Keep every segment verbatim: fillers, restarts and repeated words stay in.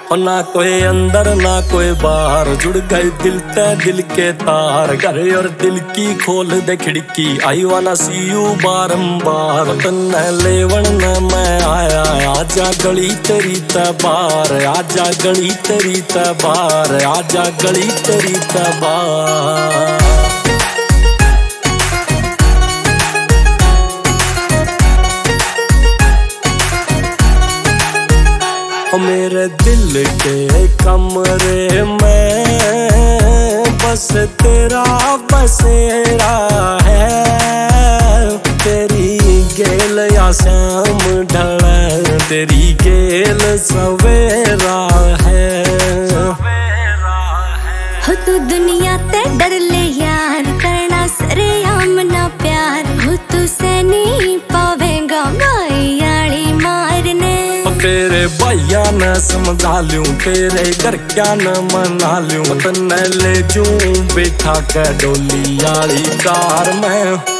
ना कोई अंदर ना कोई बाहर, जुड़ गए दिल ते दिल के तार। घर और दिल की खोल दे खिड़की, आई वाना सी यू बारंबार। तन्ने लेवन न मैं आया, आजा गली तेरी ते बार, आजा गली तेरी ते बार, आजा गली तेरी ते बार। मेरे दिल के कमरे में बस तेरा बसेरा है। तेरी गेल या शाम ढले, तेरी गेल सवेरा है। हो तू दुनिया ते डर ले यार, करना सरेआम ना प्यार। हो तू से नहीं पावेगा भाई यारी मारने। तेरे भैया न समझा लूं, तेरे घर क्या न मना लूं। तन्ने ले जूं बैठा के डोली यारी कार में।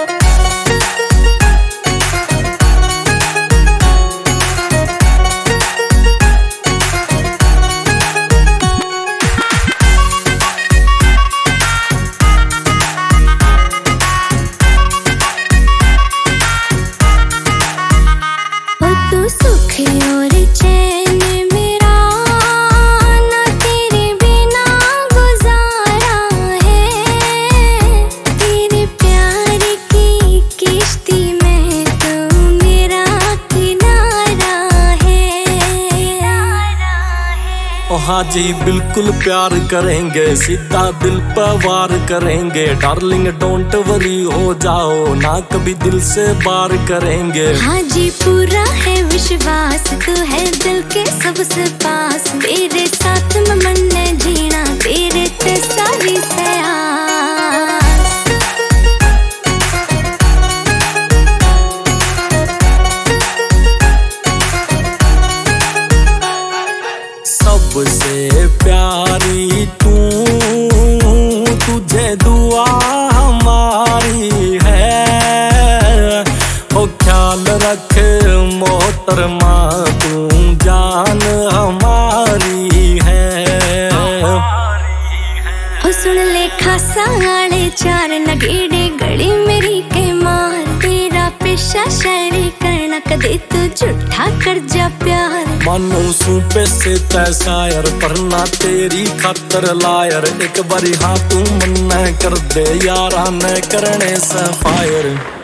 और चैन मेरा ना तेरे बिना गुजारा है। तेरे प्यार की किश्ती में तू मेरा किनारा है। ओ हाँ जी बिल्कुल प्यार करेंगे, सीधा दिल पर वार करेंगे। डार्लिंग डोंट वरी हो जाओ ना, कभी दिल से बार करेंगे। हाँ जी पूरा है विश्वास, तू है दिल के सबसे पास। मेरे साथ में मन जीना, तेरे ते सारी सयास। सबसे प्यारी तू, तुझे दुआ हमारी है। ओ ख्याल रख मोहतरमा, तू जान हमारी है। ओ सुन ले खासा आले चार, नगेड़े गली मेरी के मार। तेरा पेशा शायरी करना, कदे तू झूठा कर जा प्यार। मानू सूपे से तै शायर, पर ना तेरी खातर लायर। एक बारी हाँ तू मन कर दे यारा, न करने से फायर।